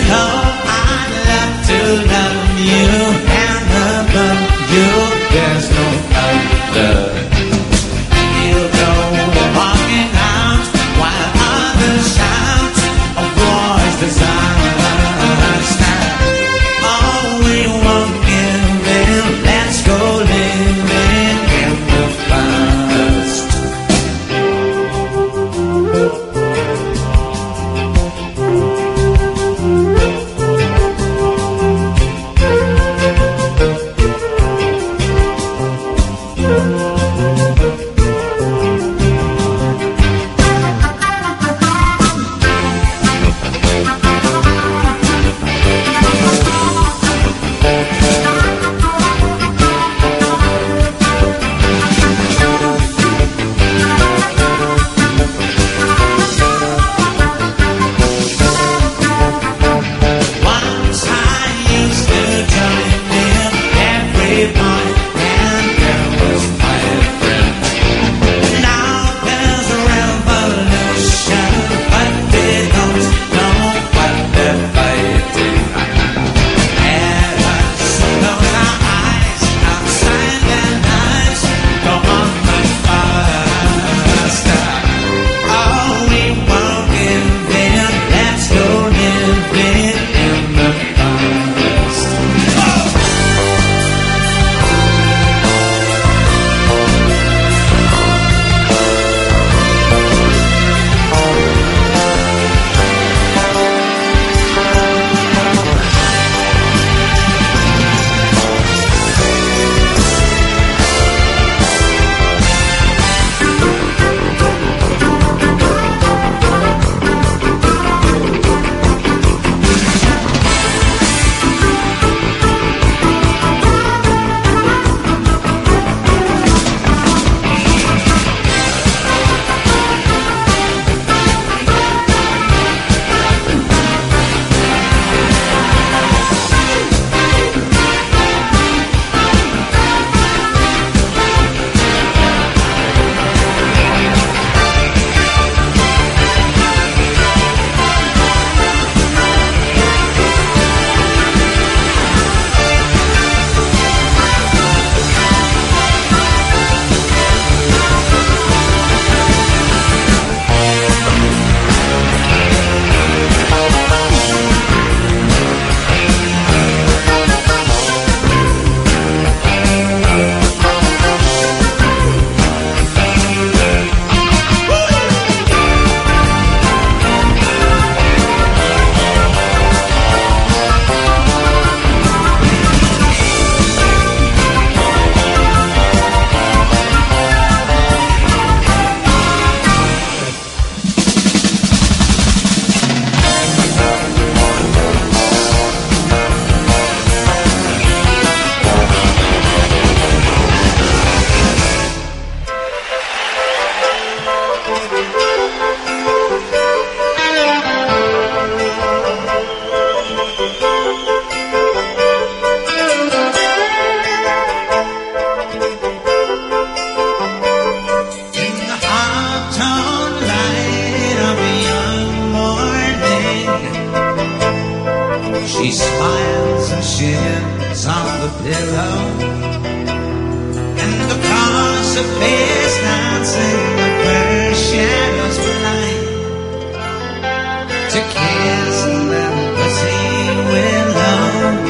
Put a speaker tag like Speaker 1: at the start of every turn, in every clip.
Speaker 1: She smiles and shivers on the pillow, and across her face dancing the first shadows blind to kiss the pussy willow.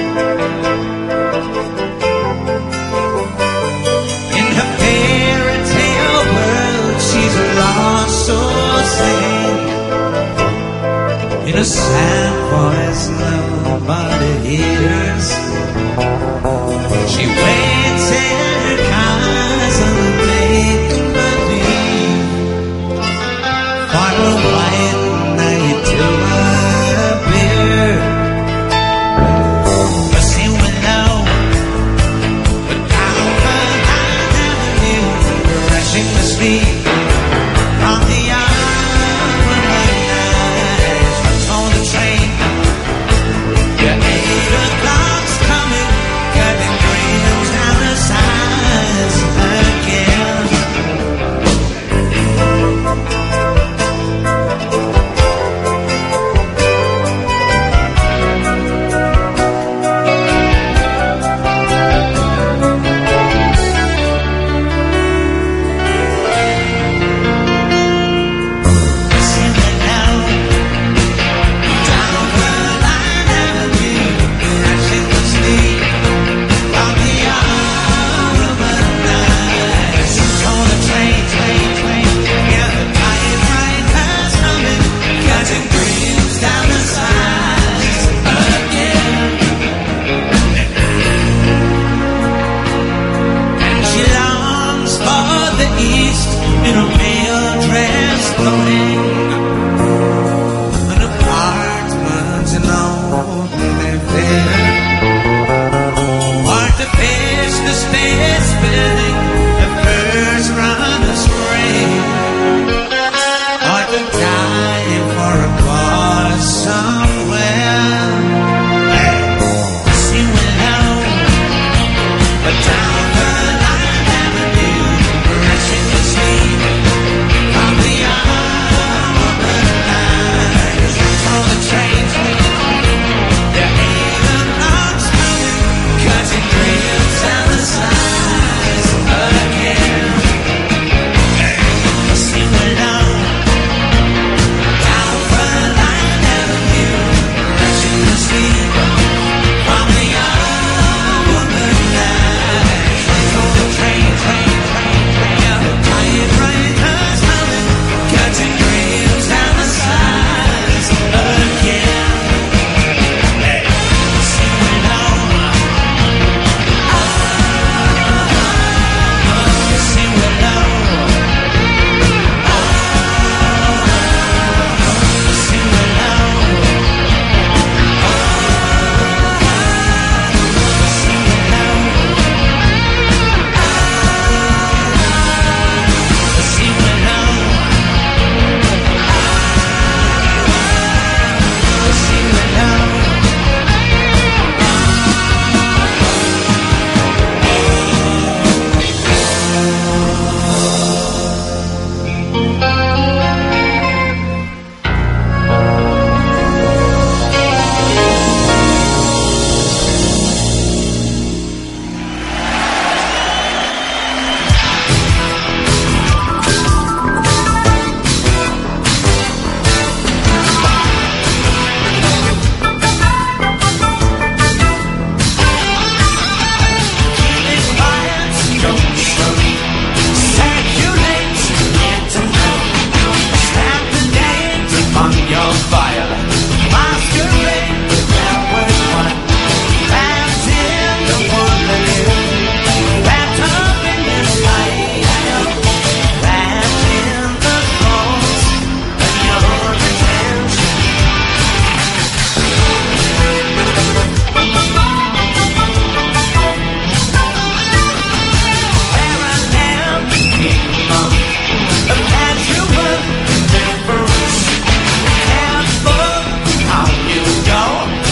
Speaker 1: In her fairy tale world, she's lost, so sane. In a sad voice nobody hears, she waits in her castle, make believe.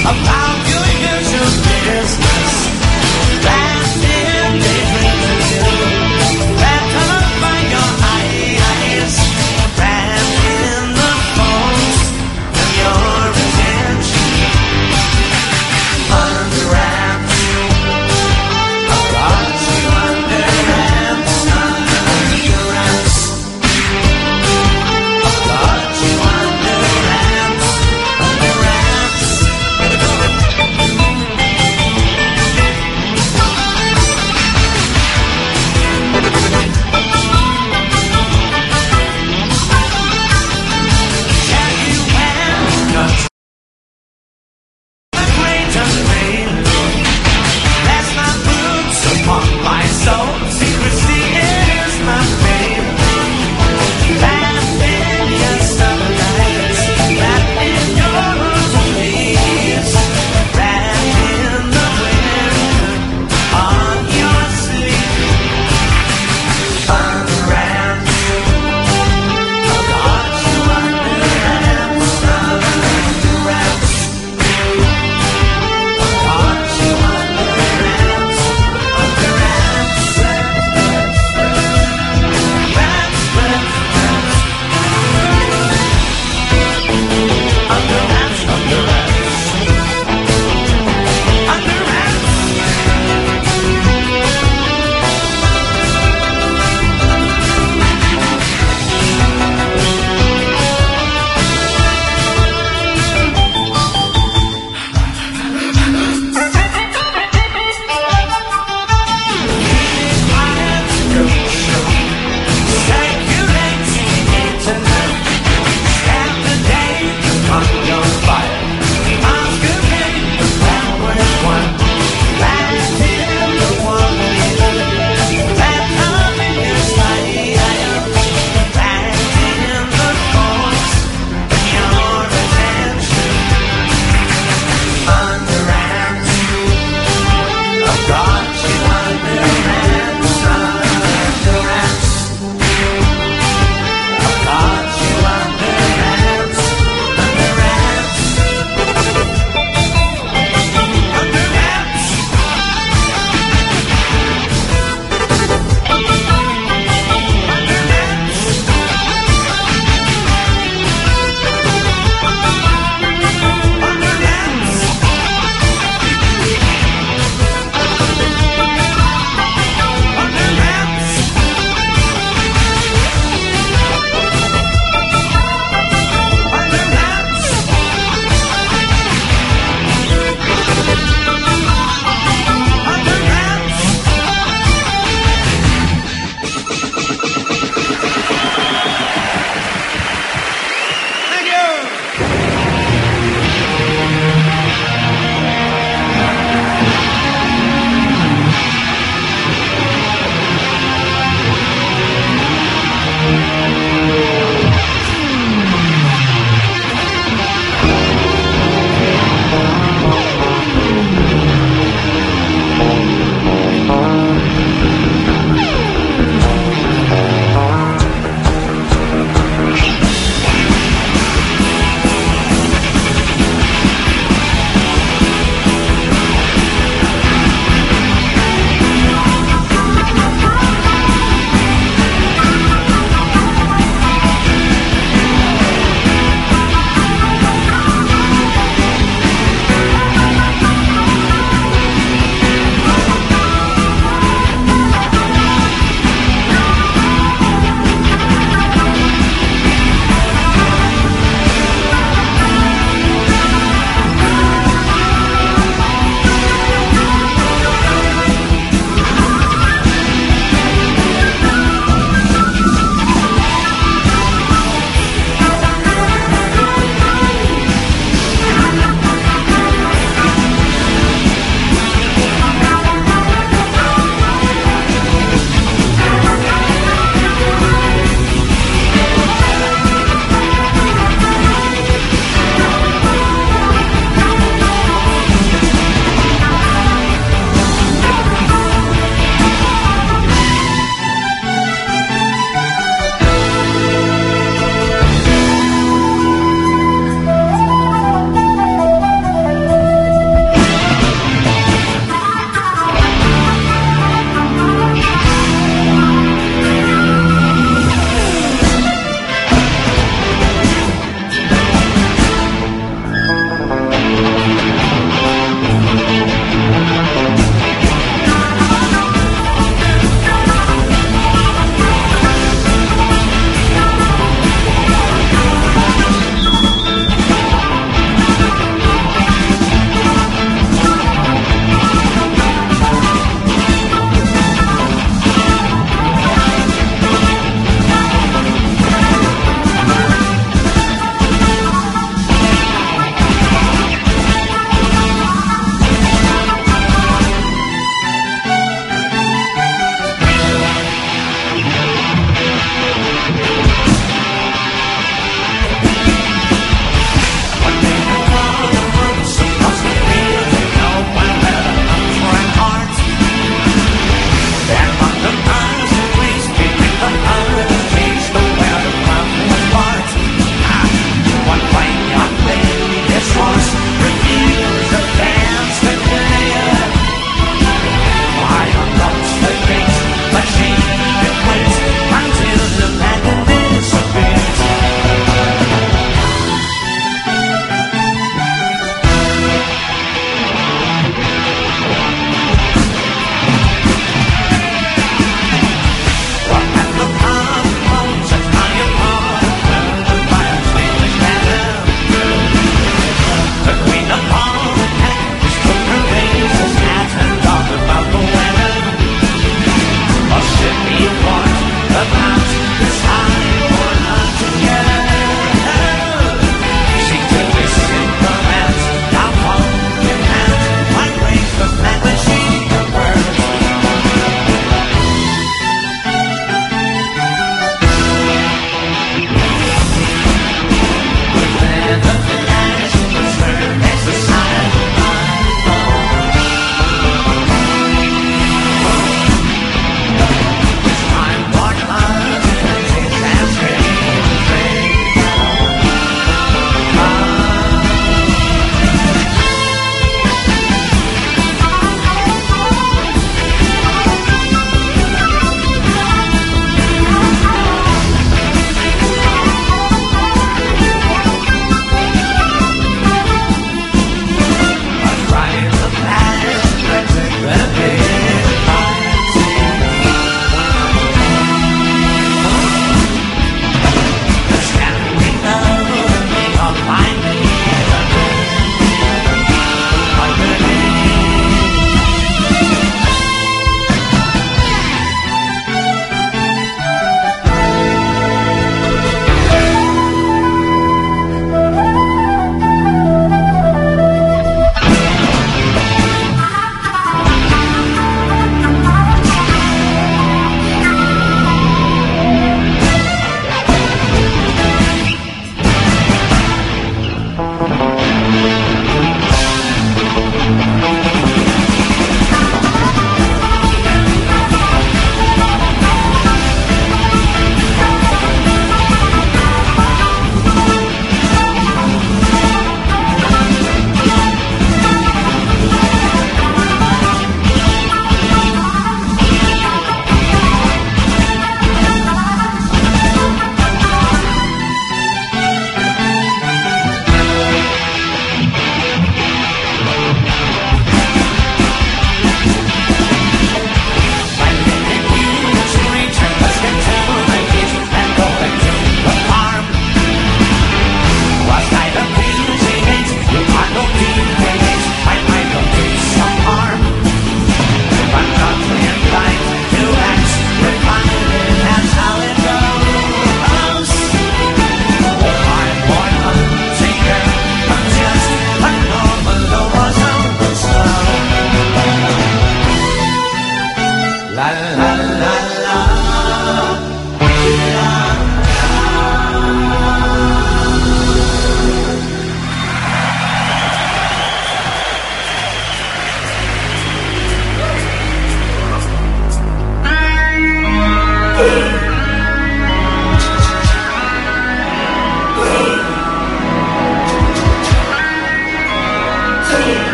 Speaker 1: about your usual business. Wrapped in daydreams of you, wrapped up by your eyes, wrapped in the folds of your attention. Under wraps, I've got you under wraps, under wraps. I've got you under wraps, under wraps.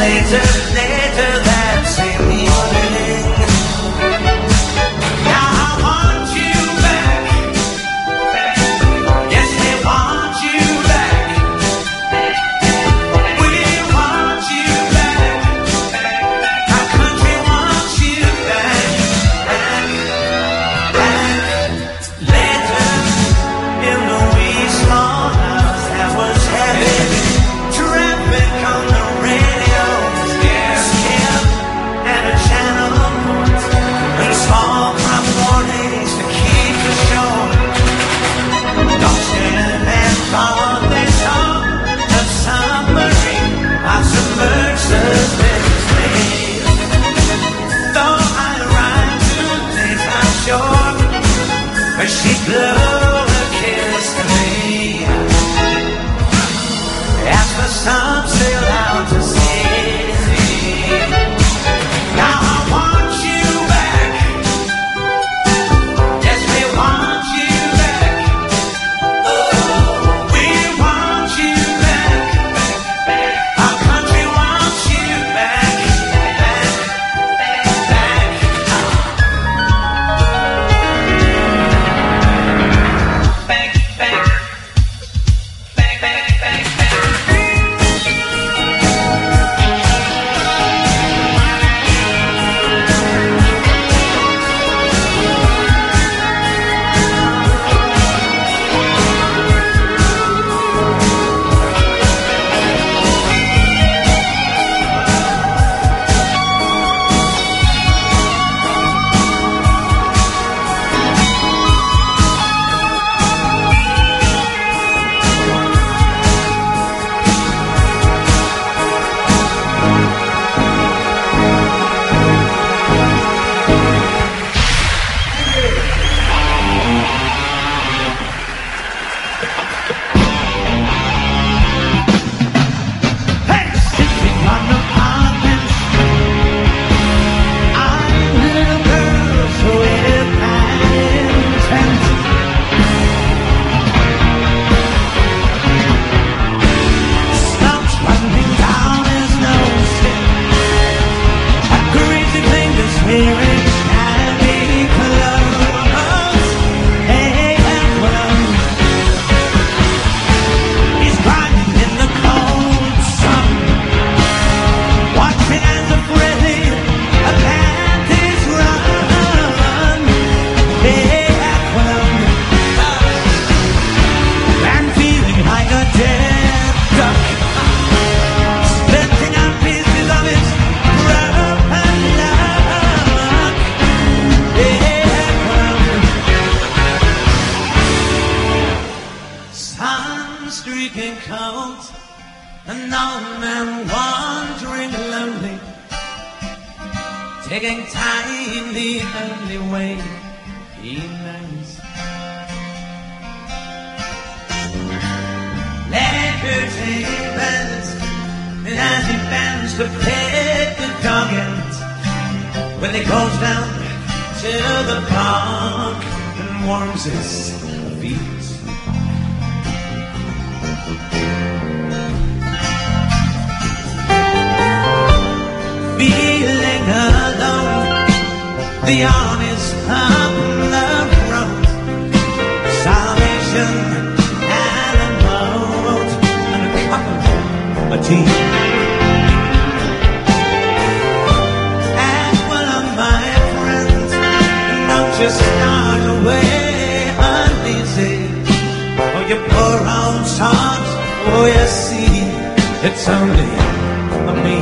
Speaker 1: later that same evening. Now I want you back. Yes, they want you back. We want you back. Our country wants you back. Later in the wee small house that was heavy. Traffic on the radio, skip and a channel, and small crop warnings to keep the show. Don't stand and follow the song of submarine, our submerged suspense. Though I ride to things I'm sure, but she blew a kiss to me. As for some sail out to sea. Now I want you back. Yes, we want you back. Oh, we want you back. Our country wants you back. Back, back. Back, back. Back, back, back, back. Streaking cold, an old man wandering lonely, taking time the only way he knows. Let her take bends, and as he bends to pick the doggins, when he goes down to the park and warms his feet. Feeling alone, the honest up the road, salvation and a boat and a cup of tea. And one of my friends, don't just start away uneasy. Oh, you poor old sons, oh, you see, it's only me.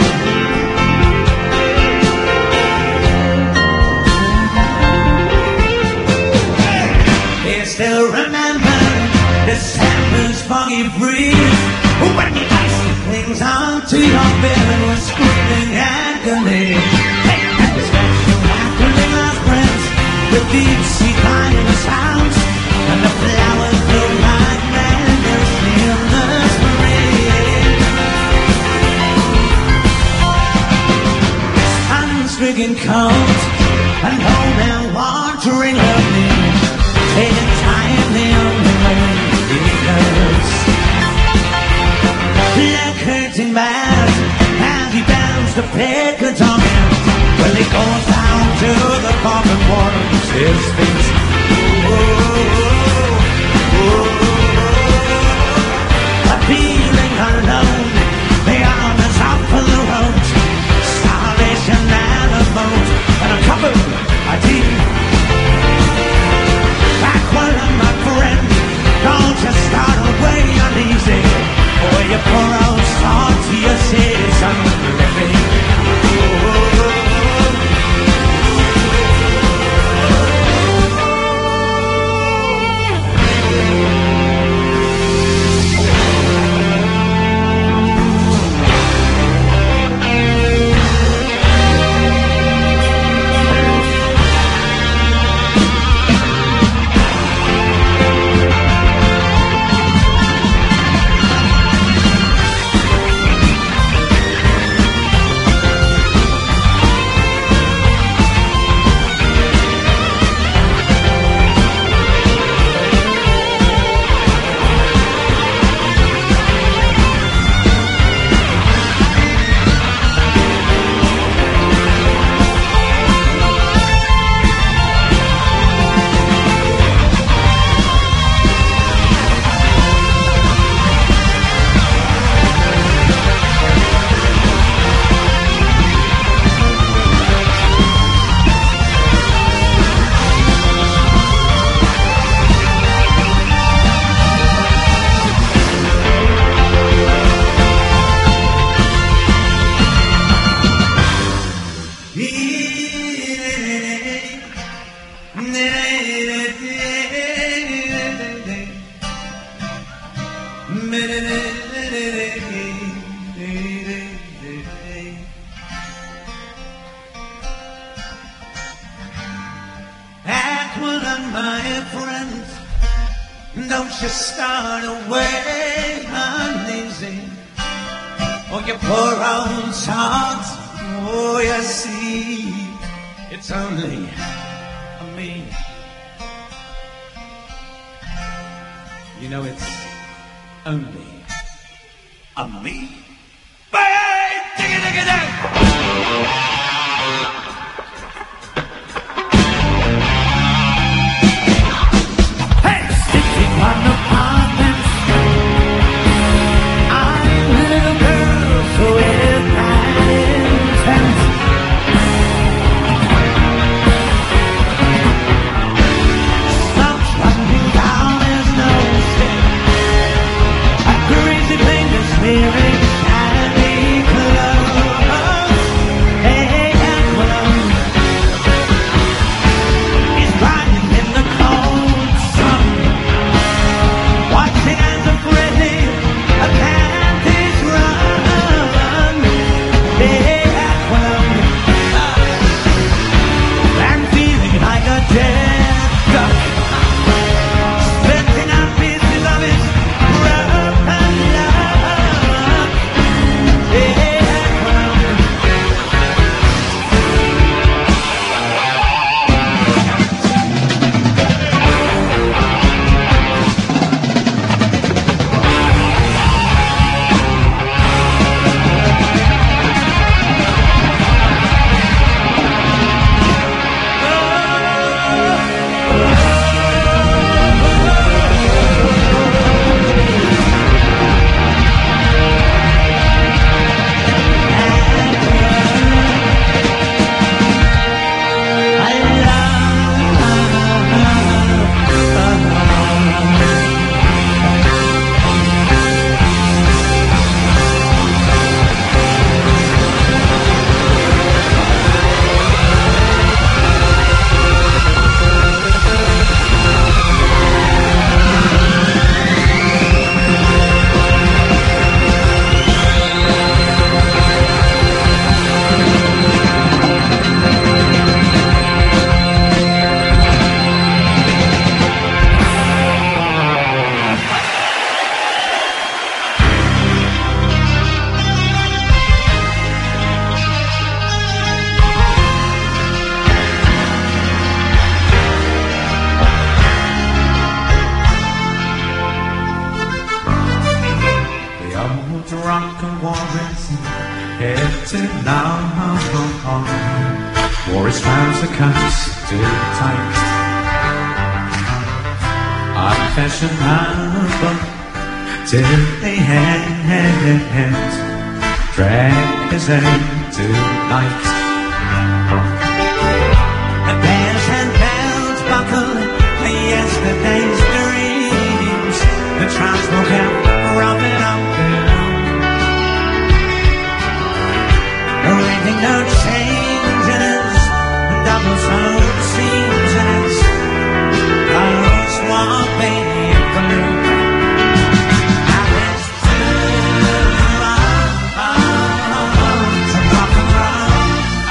Speaker 1: Still remember December's foggy breeze, when the icy clings onto your bed and was screaming agony. Hey, and the special happening, my friends, the deep sea climbing sounds, and the flowers look like madness in the spring. Sun-stricken cold and home and wandering lonely, taking time the only way he knows. Like hurting bad, and he bound a pig talking. Well, he goes down to the common water and says things. Feeling alone, the armors out for the road, starvation and a boat, and a couple of tea. Back one of my friends, don't you start away uneasy, or you pour out salt to your citizen living. Don't you start away uneasy, or you pour out salt. Oh, you see, it's only me. You know, it's only me. Bang! Digga-digga-digga! Spirit now. Wore his trouser cuffs too tight. Unfashionable till the end. Drag his head tonight. The bells and bells buckle yesterday's dreams. The trams will come rubbing up the ringing no changes, double sound seams as close one baby blue. I was to rock and roll,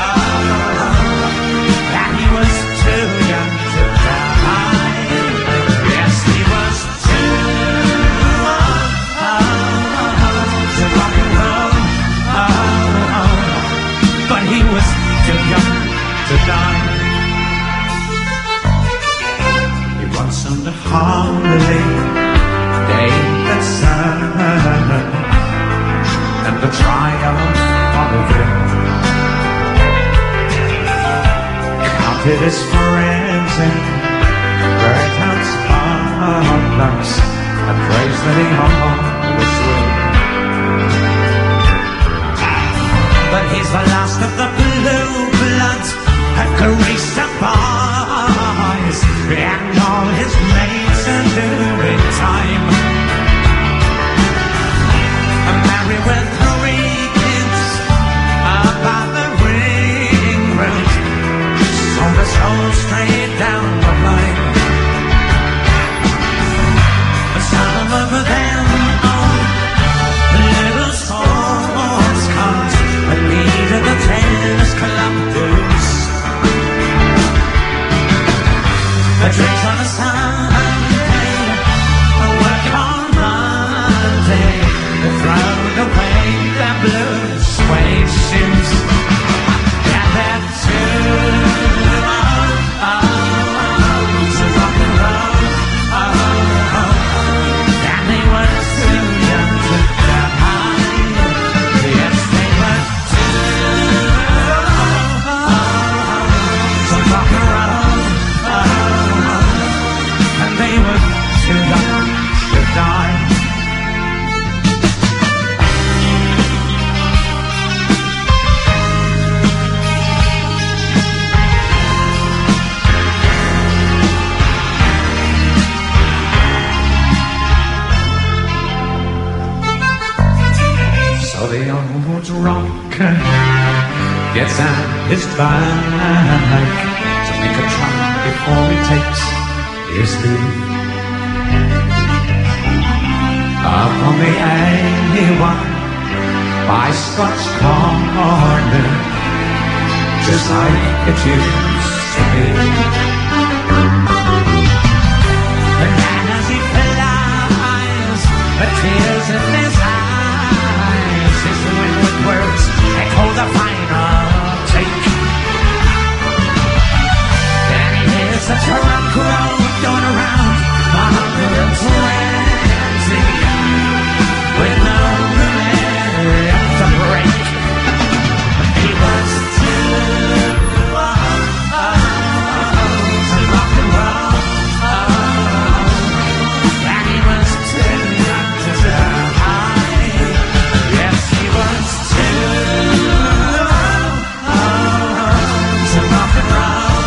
Speaker 1: and he was too young to die. Yes, he was too to rock and roll, but he was too young to die. He was on the holiday day that sun, and the triumph of it. Counted his friends and burnt out sparklers, and praised that he always would. But he's the last of the blue bloods, a greased up boys, and all his mates are doing time. Married with 3 kids by the ring road, sold his soul straight down the line. Some of them own little sports cars, and needed the tennis club dues. The drinks on a Sunday, work on Monday, thrown away their blue suede shoes. And they're too to rock and roll, and they were too young to die. Yes, they were too to rock and roll, and they were too young to die. So the old rocker gets out his bike to make a try before he takes his leave. Up on the A1 by Scotch Corner, just like it used to be. And then as he flies, the tears in his eyes, his windward words echo the final take. Then he hears the truck roll going around 120, with no room to break. He was too to rock and roll, and he was too young to die. Yes, he was too to rock and roll,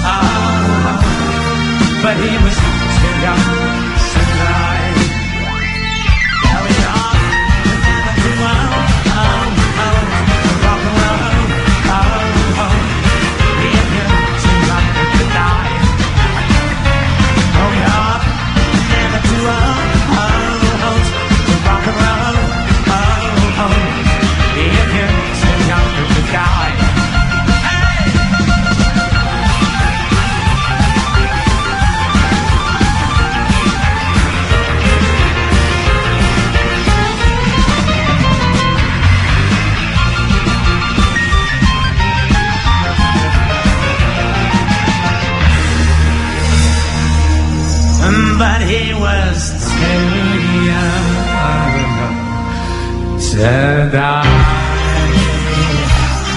Speaker 1: but he was too young to die. There we are, never too old, to rock and roll, if you're too young to die. Oh, we are never too old, to rock and roll, if you're too young to die. But he was too young to die.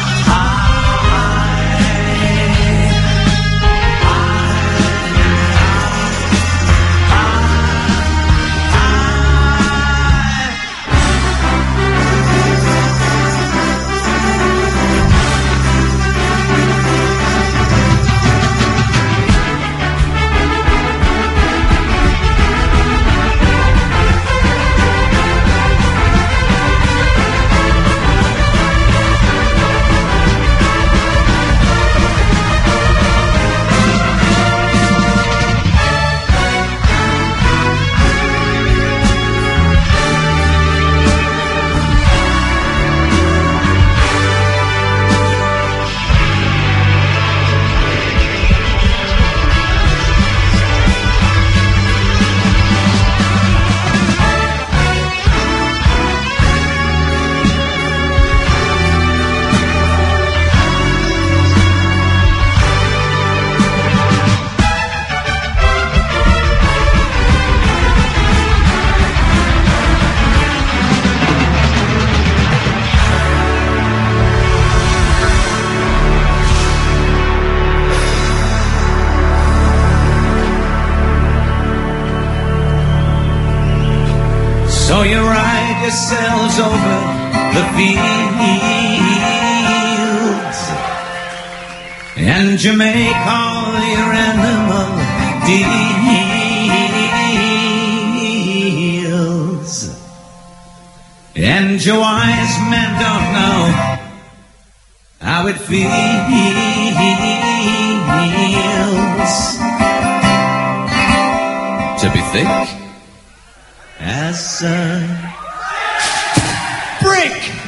Speaker 1: So you ride yourselves over the fields, and you make all your animal deals, and your wise men don't know how it feels to be thick as a brick.